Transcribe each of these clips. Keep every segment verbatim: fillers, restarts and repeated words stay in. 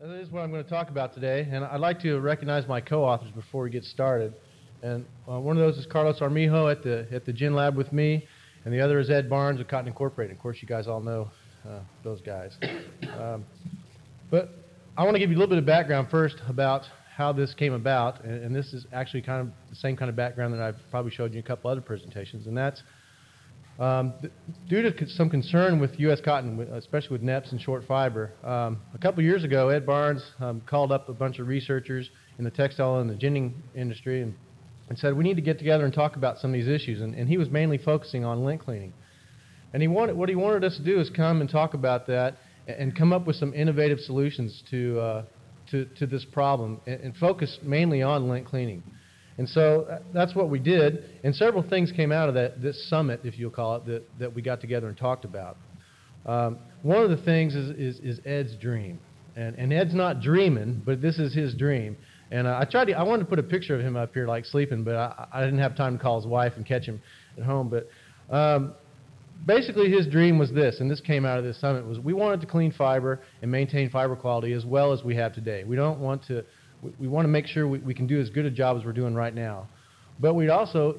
That is what I'm going to talk about today, and I'd like to recognize my co-authors before we get started. And uh, one of those is Carlos Armijo at the at the Gin Lab with me, and the other is Ed Barnes of Cotton Incorporated. Of course, you guys all know uh, those guys. Um, but I want to give you a little bit of background first about how this came about, and, and this is actually kind of the same kind of background that I've probably showed you in a couple other presentations, and that's Um, th due to some concern with U S cotton, especially with N E P S and short fiber, um, a couple years ago, Ed Barnes um, called up a bunch of researchers in the textile and the ginning industry and, and said, we need to get together and talk about some of these issues. And, and he was mainly focusing on lint cleaning. And he wanted, what he wanted us to do is come and talk about that and, and come up with some innovative solutions to, uh, to, to this problem and, and focus mainly on lint cleaning. And so that's what we did, and several things came out of that, this summit, if you'll call it, that, that we got together and talked about. Um, one of the things is, is, is Ed's dream, and, and Ed's not dreaming, but this is his dream. And uh, I tried to, I wanted to put a picture of him up here like sleeping, but I, I didn't have time to call his wife and catch him at home. But um, basically his dream was this, and this came out of this summit, was we wanted to clean fiber and maintain fiber quality as well as we have today. We don't want to We want to make sure we, we can do as good a job as we're doing right now. But we'd also,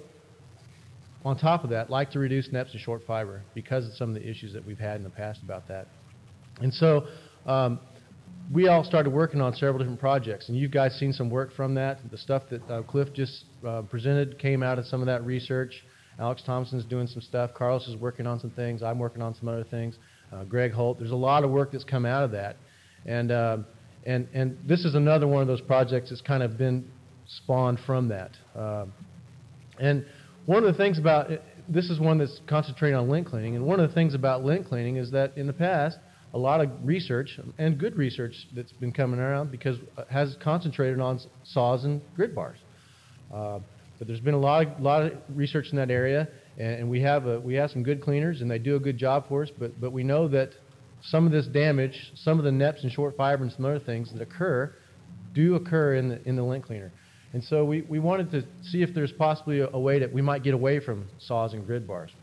on top of that, like to reduce N E P S and short fiber because of some of the issues that we've had in the past about that. And so um, we all started working on several different projects. And you guys seen some work from that. The stuff that uh, Cliff just uh, presented came out of some of that research. Alex Thompson's doing some stuff. Carlos is working on some things. I'm working on some other things. Uh, Greg Holt. There's a lot of work that's come out of that. And uh, And, and this is another one of those projects that's kind of been spawned from that. Uh, and one of the things about it, this is one that's concentrating on lint cleaning, and one of the things about lint cleaning is that in the past, a lot of research, and good research that's been coming around, because it has concentrated on saws and grid bars. Uh, but there's been a lot of, lot of research in that area, and, and we have a, we have some good cleaners, and they do a good job for us, but, but we know that some of this damage, some of the N E P S and short fiber and some other things that occur, do occur in the, in the lint cleaner. And so we, we wanted to see if there's possibly a, a way that we might get away from saws and grid bars.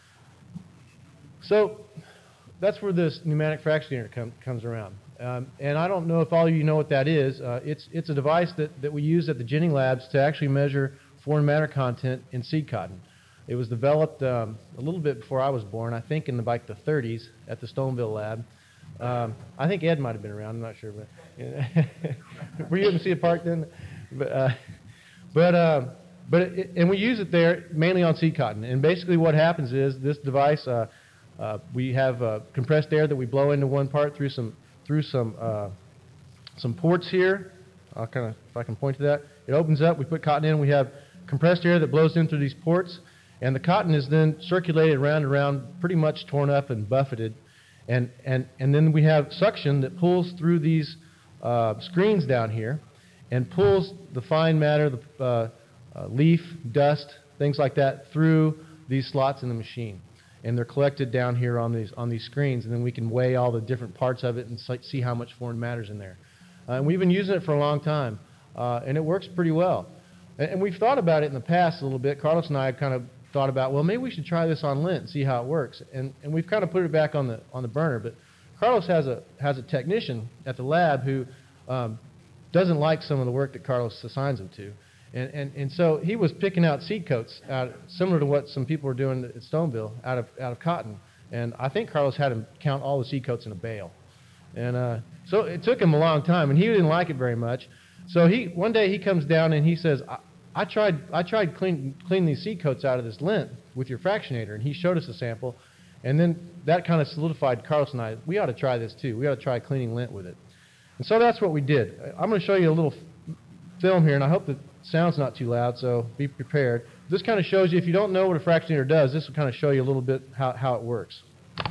So that's where this pneumatic fractionator com comes around. Um, and I don't know if all of you know what that is. Uh, it's, it's a device that, that we use at the ginning labs to actually measure foreign matter content in seed cotton. It was developed um, a little bit before I was born, I think in the, like the thirties at the Stoneville lab. Um, I think Ed might have been around, I'm not sure. But you know, were you in Cedar Park then? But, uh, but, uh, but it, and we use it there mainly on seed cotton. And basically what happens is this device, uh, uh, we have uh, compressed air that we blow into one part through some, through some, uh, some ports here. I'll kind of, if I can point to that. It opens up, we put cotton in, we have compressed air that blows in through these ports. And the cotton is then circulated round and round, pretty much torn up and buffeted. And, and, and then we have suction that pulls through these uh, screens down here and pulls the fine matter, the uh, uh, leaf, dust, things like that, through these slots in the machine. And they're collected down here on these, on these screens. And then we can weigh all the different parts of it and see how much foreign matter's in there. Uh, and we've been using it for a long time. Uh, and it works pretty well. And, and we've thought about it in the past a little bit. Carlos and I have kind of thought about, well, maybe we should try this on lint and see how it works. And, and we've kind of put it back on the, on the burner. But Carlos has a, has a technician at the lab who um, doesn't like some of the work that Carlos assigns him to. And, and, and so he was picking out seed coats, out, similar to what some people were doing at Stoneville, out of, out of cotton. And I think Carlos had him count all the seed coats in a bale. And uh, so it took him a long time, and he didn't like it very much. So he, one day he comes down and he says, I, I tried, I tried clean, clean these seed coats out of this lint with your fractionator, and he showed us a sample, and then that kind of solidified Carlos and I. We ought to try this too. We ought to try cleaning lint with it. And so that's what we did. I'm going to show you a little film here, and I hope the sound's not too loud, so be prepared. This kind of shows you, if you don't know what a fractionator does, this will kind of show you a little bit how, how it works.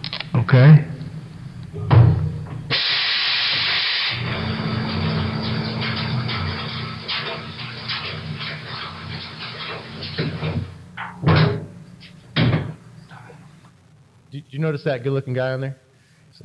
Okay. Did you notice that good-looking guy on there? So.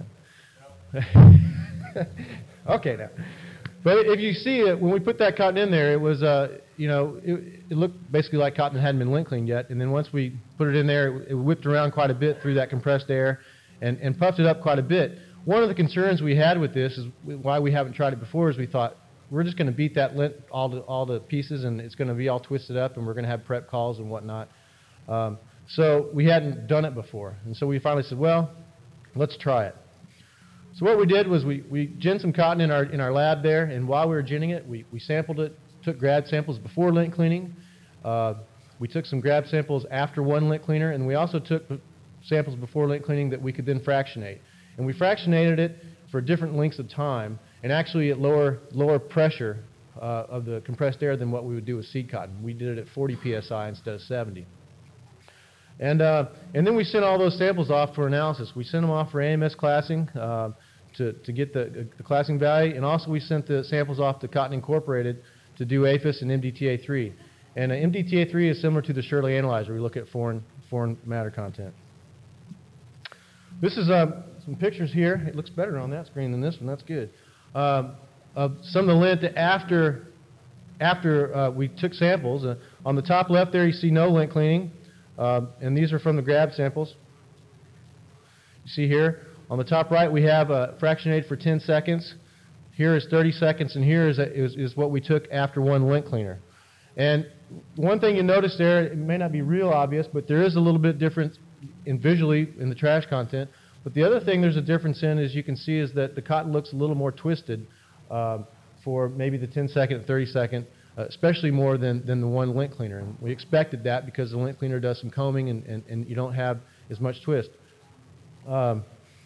Okay, now. But if you see it, when we put that cotton in there, it was, uh, you know, it, it looked basically like cotton hadn't been lint cleaned yet. And then once we put it in there, it, it whipped around quite a bit through that compressed air and, and puffed it up quite a bit. one of the concerns we had with this is why we haven't tried it before is we thought we're just going to beat that lint all to all the pieces and it's going to be all twisted up and we're going to have prep calls and whatnot. Um, so we hadn't done it before. And so we finally said, well, let's try it. So what we did was we, we ginned some cotton in our, in our lab there, and while we were ginning it, we, we sampled it, took grab samples before lint cleaning. Uh, we took some grab samples after one lint cleaner, and we also took samples before lint cleaning that we could then fractionate. And we fractionated it for different lengths of time, and actually at lower, lower pressure uh, of the compressed air than what we would do with seed cotton. We did it at forty P S I instead of seventy. And, uh, and then we sent all those samples off for analysis. We sent them off for A M S classing uh, to, to get the, the classing value, and also we sent the samples off to Cotton Incorporated to do A P H I S and M D T A three. And uh, M D T A three is similar to the Shirley Analyzer. We look at foreign, foreign matter content. This is uh, some pictures here. It looks better on that screen than this one. That's good. Um, of some of the lint that after, after uh, we took samples. Uh, on the top left there you see no lint cleaning. Um, and these are from the grab samples. You see here, on the top right we have uh, fractionated for ten seconds. Here is thirty seconds, and here is, a, is, is what we took after one lint cleaner. And one thing you notice there, it may not be real obvious, but there is a little bit difference in visually in the trash content. But the other thing there's a difference in, as you can see, is that the cotton looks a little more twisted uh, for maybe the ten second and thirty second. Uh, especially more than, than the one lint cleaner. And we expected that because the lint cleaner does some combing and, and, and you don't have as much twist. Um,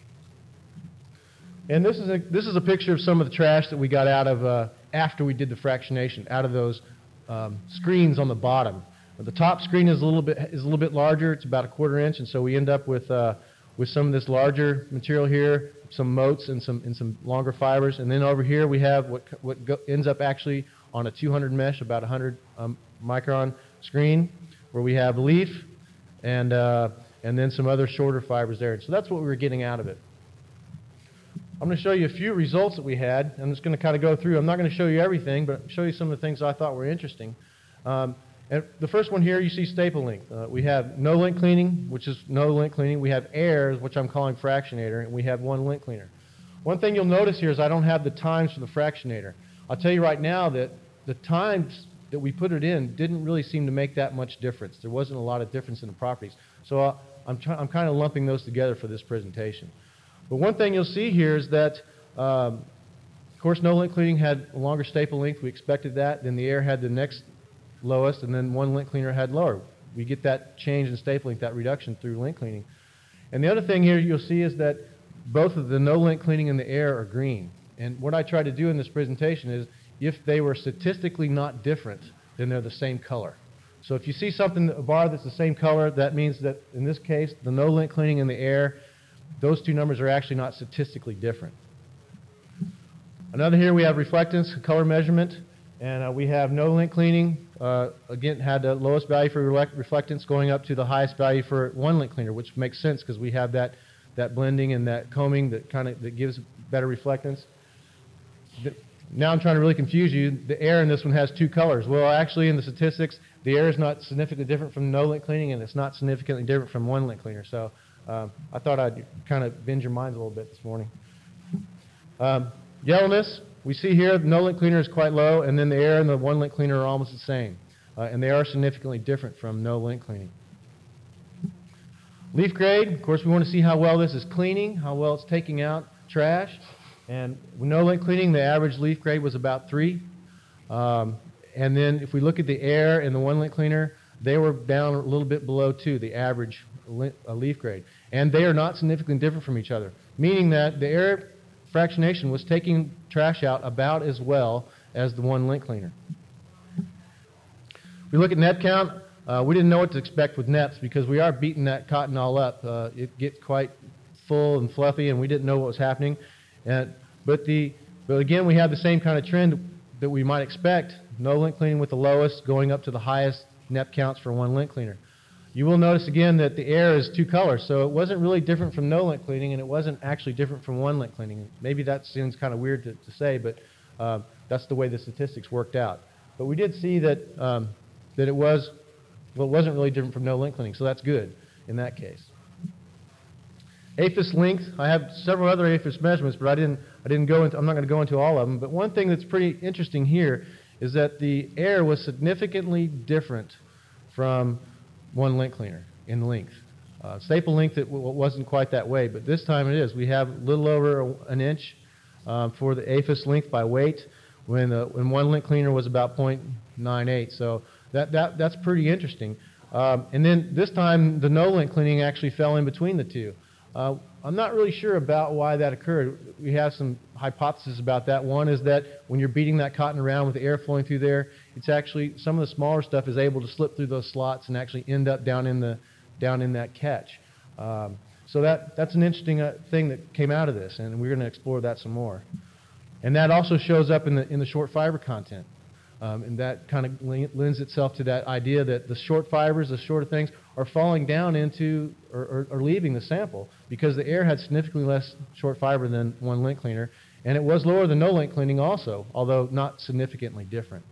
and this is, a, this is a picture of some of the trash that we got out of uh, after we did the fractionation, out of those um, screens on the bottom. But the top screen is a little bit is a little bit larger. It's about a quarter inch, and so we end up with uh, with some of this larger material here, some motes and some and some longer fibers. And then over here we have what what go, ends up actually on a two hundred mesh, about a one hundred um, micron screen, where we have leaf and, uh, and then some other shorter fibers there. And so that's what we were getting out of it. I'm going to show you a few results that we had. I'm just going to kind of go through. I'm not going to show you everything, but show you some of the things I thought were interesting. Um, and the first one here, you see staple length. Uh, we have no lint cleaning, which is no lint cleaning. We have air, which I'm calling fractionator, and we have one lint cleaner. One thing you'll notice here is I don't have the times for the fractionator. I'll tell you right now that the times that we put it in didn't really seem to make that much difference. There wasn't a lot of difference in the properties. So uh, I'm, I'm kind of lumping those together for this presentation. But one thing you'll see here is that, um, of course, no lint cleaning had a longer staple length. We expected that. Then the air had the next lowest, and then one lint cleaner had lower. We get that change in staple length, that reduction through lint cleaning. And the other thing here you'll see is that both of the no lint cleaning and the air are green. And what I try to do in this presentation is, if they were statistically not different, then they're the same color. So if you see something, a bar that's the same color, that means that in this case, the no lint cleaning and the air, those two numbers are actually not statistically different. Another here we have reflectance, color measurement, and uh, we have no lint cleaning. Uh, again, had the lowest value for reflectance going up to the highest value for one lint cleaner, which makes sense because we have that, that blending and that combing that kind of that gives better reflectance. The, Now I'm trying to really confuse you. The air in this one has two colors. Well, actually, in the statistics, the air is not significantly different from no lint cleaning, and it's not significantly different from one lint cleaner. So um, I thought I'd kind of bend your minds a little bit this morning. Um, yellowness, we see here the no lint cleaner is quite low, and then the air and the one lint cleaner are almost the same. Uh, and they are significantly different from no lint cleaning. Leaf grade, of course, we want to see how well this is cleaning, how well it's taking out trash. And with no lint cleaning, the average leaf grade was about three. Um, and then if we look at the air and the one lint cleaner, they were down a little bit below two, the average lint, uh, leaf grade. And they are not significantly different from each other, meaning that the air fractionation was taking trash out about as well as the one lint cleaner. If we look at net count, uh, we didn't know what to expect with nets because we are beating that cotton all up. Uh, it gets quite full and fluffy, and we didn't know what was happening. And, but, the, but again, we have the same kind of trend that we might expect. No lint cleaning with the lowest going up to the highest net counts for one lint cleaner. You will notice again that the air is two colors, so it wasn't really different from no lint cleaning, and it wasn't actually different from one lint cleaning. Maybe that seems kind of weird to, to say, but uh, that's the way the statistics worked out. But we did see that, um, that it was, well, it wasn't really different from no lint cleaning, so that's good in that case. APHIS length, I have several other APHIS measurements, but I didn't, I didn't go into, I'm not going to go into all of them. But one thing that's pretty interesting here is that the air was significantly different from one lint cleaner in length. Uh, staple length, it w wasn't quite that way, but this time it is. We have a little over a, an inch um, for the APHIS length by weight, when, uh, when one lint cleaner was about point nine eight. So that, that, that's pretty interesting. Um, and then this time, the no lint cleaning actually fell in between the two. Uh, I'm not really sure about why that occurred. We have some hypotheses about that. One is that when you're beating that cotton around with the air flowing through there, it's actually, some of the smaller stuff is able to slip through those slots and actually end up down in, the, down in that catch. Um, so that, that's an interesting uh, thing that came out of this, and we're going to explore that some more. And that also shows up in the, in the short fiber content. Um, and that kind of lends itself to that idea that the short fibers, the shorter things, are falling down into or, or, or leaving the sample because the air had significantly less short fiber than one lint cleaner. And it was lower than no lint cleaning also, although not significantly different.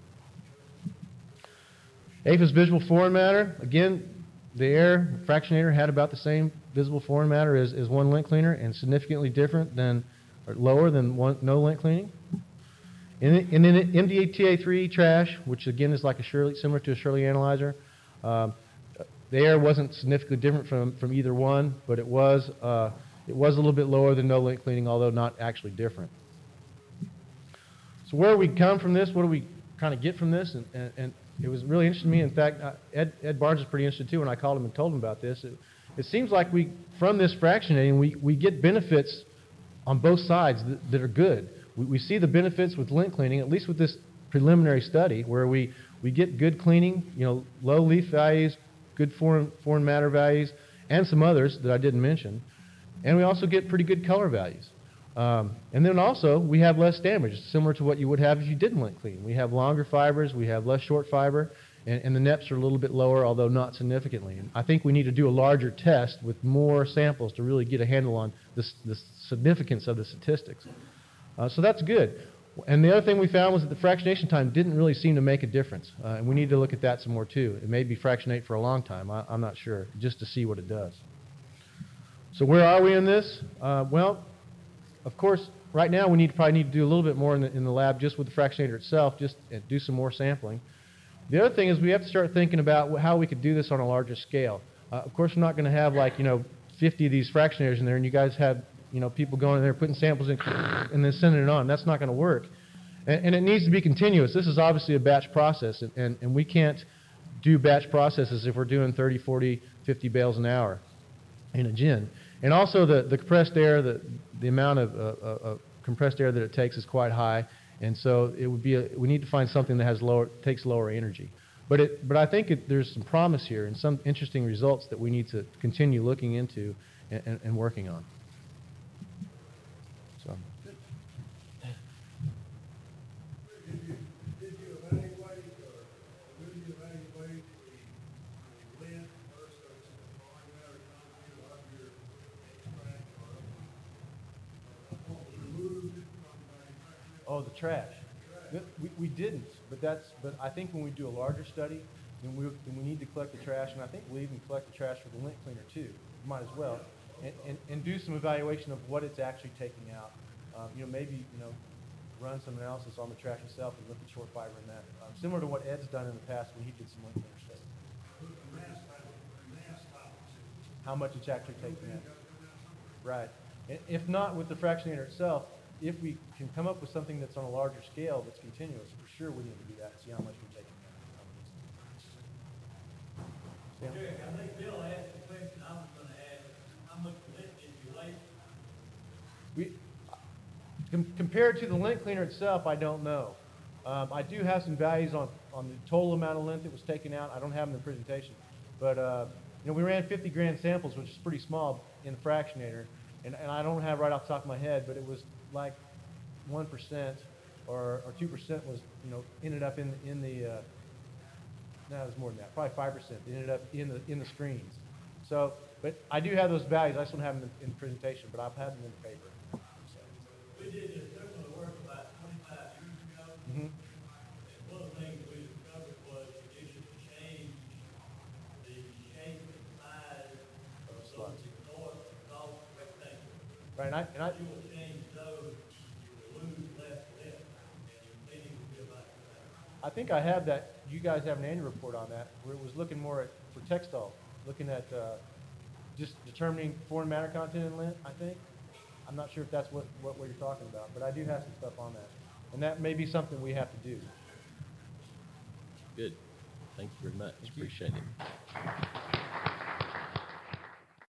APHIS visible foreign matter, again, the air fractionator had about the same visible foreign matter as, as one lint cleaner and significantly different than, or lower than one, no lint cleaning. And then M D T A three trash, which again is like a Shirley, similar to a Shirley analyzer, um, the air wasn't significantly different from, from either one, but it was, uh, it was a little bit lower than no lint cleaning, although not actually different. So where we come from this, what do we kind of get from this? And, and, and it was really interesting to me. In fact, uh, Ed, Ed Barnes is pretty interested too when I called him and told him about this. It, it seems like we, from this fractionating, we, we get benefits on both sides that, that are good. We, we see the benefits with lint cleaning, at least with this preliminary study, where we, we get good cleaning, you know, low leaf values, good foreign, foreign matter values, and some others that I didn't mention. And we also get pretty good color values. Um, and then also, we have less damage, similar to what you would have if you didn't lint clean. We have longer fibers, we have less short fiber, and, and the N E Ps are a little bit lower, although not significantly. And I think we need to do a larger test with more samples to really get a handle on this, the significance of the statistics. Uh, so that's good. And the other thing we found was that the fractionation time didn't really seem to make a difference. Uh, and we need to look at that some more too. It may be fractionate for a long time. I, I'm not sure, just to see what it does. So where are we in this? Uh, well, of course, right now we need probably need to do a little bit more in the, in the lab just with the fractionator itself, just uh, do some more sampling. The other thing is we have to start thinking about how we could do this on a larger scale. Uh, of course, we're not going to have like, you know, fifty of these fractionators in there and you guys have, you know, people going in there putting samples in and then sending it on. That's not going to work. And, and it needs to be continuous. This is obviously a batch process, and, and, and we can't do batch processes if we're doing thirty, forty, fifty bales an hour in a gin. And also the, the compressed air, the, the amount of uh, uh, compressed air that it takes is quite high, and so it would be a, we need to find something that has lower, takes lower energy. But, it, but I think it, there's some promise here and some interesting results that we need to continue looking into and, and, and working on. So. Did you, did you evaluate or will you evaluate the length versus foreign matter content of your extract or what was removed from manufacturing? Oh, the trash. We, we didn't, but that's. But I think when we do a larger study, then we then we need to collect the trash, and I think we'll even collect the trash for the lint cleaner too. Might as well, and, and, and do some evaluation of what it's actually taking out. Um, you know, maybe you know, run some analysis on the trash itself and look at short fiber in that. Um, similar to what Ed's done in the past when he did some lint cleaner study. How much it's actually taking out. Right. And if not with the fractionator itself, if we can come up with something that's on a larger scale that's continuous, for sure we need to do that and see how much we're taking out. Yeah. Jerry, I think Bill asked the question I was going to ask. How much lint did you waste? We, com compared to the lint cleaner itself, I don't know. Um, I do have some values on, on the total amount of lint that was taken out. I don't have them in the presentation. But uh, you know, we ran fifty grand samples, which is pretty small in the fractionator. And, and I don't have right off the top of my head, but it was like one percent or, or two percent was, you know, ended up in, in the, uh, no, it was more than that, probably five percent ended up in the, in the screens. So, but I do have those values. I just don't have them in, in the presentation, but I've had them in the paper. So. We did this similar work about twenty-five years ago. Mm-hmm. And one of the things we discovered was you should change the shape and size of those exhaust exhaust and I, and I, You will change those, you will lose less lift, and your cleaning will be about the same. I think I have that, you guys have an annual report on that, where it was looking more at, for textile, looking at, uh, just determining foreign matter content in lint, I think. I'm not sure if that's what, what you're talking about, but I do have some stuff on that. And that may be something we have to do. Good. Thank you very much. Thank you. Appreciate it.